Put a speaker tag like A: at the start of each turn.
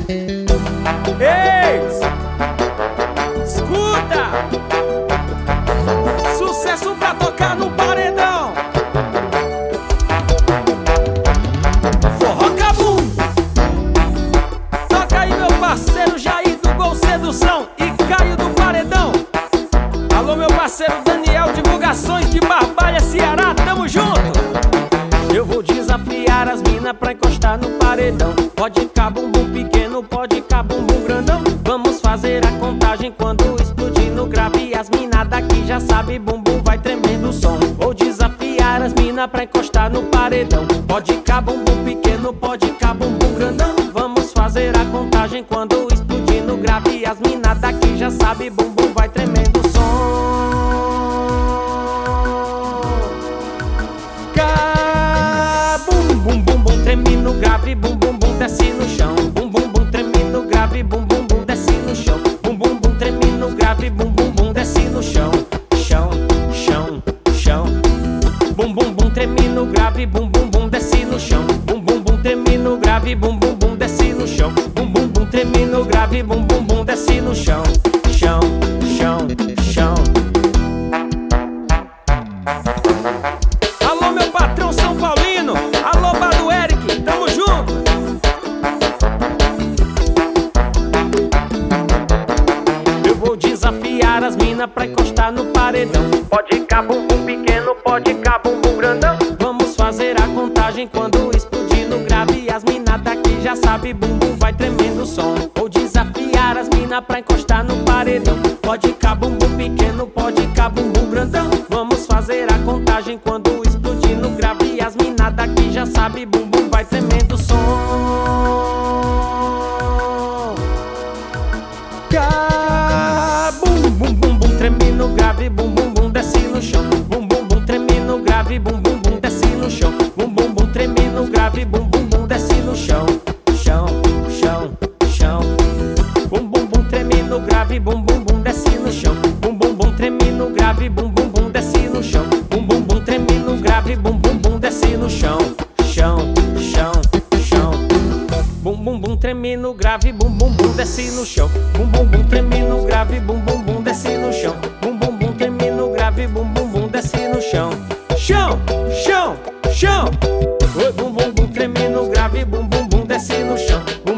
A: Ei, escuta! Sucesso pra tocar no paredão. Forró Cabum. Toca aí meu parceiro Jair do Gol Sedução e Caio do Paredão. Alô meu parceiro Daniel, divulgações de Barbalha, Ceará, tamo junto. Eu vou desafiar as mina pra encostar no paredão. Pode cá bumbum pequeno, pode cá bumbum grandão. Vamos fazer a contagem quando explodir no grave. As mina daqui já sabe, bumbum vai tremendo o som. Vou desafiar as mina pra encostar no paredão. Pode cá bumbum pequeno, pode cá bumbum grandão. Vamos fazer a contagem quando explodir no grave. As mina daqui já sabe, bumbum vai tremendo o som. Bum bum bum treme no grave, bum bum bum desce no chão. Bum bum bum treme no grave, bum bum bum desce no chão. Bum bum bum treme no grave, bum bum bum desce no chão. Chão, chão, chão. Bum bum bum treme no grave, bum bum bum desce no chão. Bum bum bum treme no grave, bum bum bum desce no chão. Bum bum bum treme no grave, bum bum bum desce no chão. Chão, chão, chão. Alô meu patrão São Paulino, alô Bado Eric, tamo junto. Eu vou desafiar as mina pra encostar no paredão. Pode cá bumbum pequeno, pode cá bumbum grandão. Vamos fazer a contagem quando explodir no grave. As mina daqui já sabe, bumbum vai tremendo o som. Vou desafiar as mina pra encostar no paredão. Pode cá bumbum pequeno, pode cá bumbum grandão. Vamos fazer a contagem quando explodir no grave. As mina daqui já sabe, bumbum vai tremendo o som. Bum bum bum bum treme no grave, bum bum bum desce no chão. Bum bum bum treme no grave, bum bum bum desce no chão. Bum bum bum treme no grave, bum bum bum desce no chão. Chão, chão, chão. Bum bum bum treme no grave, bum bum bum desce no chão. Bum bum bum treme no grave, bum bum bum desce no chão. Bum bum bum treme no grave, bum bum bum desce no chão. Chão, chão, chão. Bum bum bum treme no grave, bum bum bum desce no chão. Bum bum bum treme no grave, bum bum bum desce no chão. Bum bum bum treme no grave, bum bum bum desce no chão. Chão, chão, chão. Oi, bum bum bum treme no grave, bum bum bum desce no chão.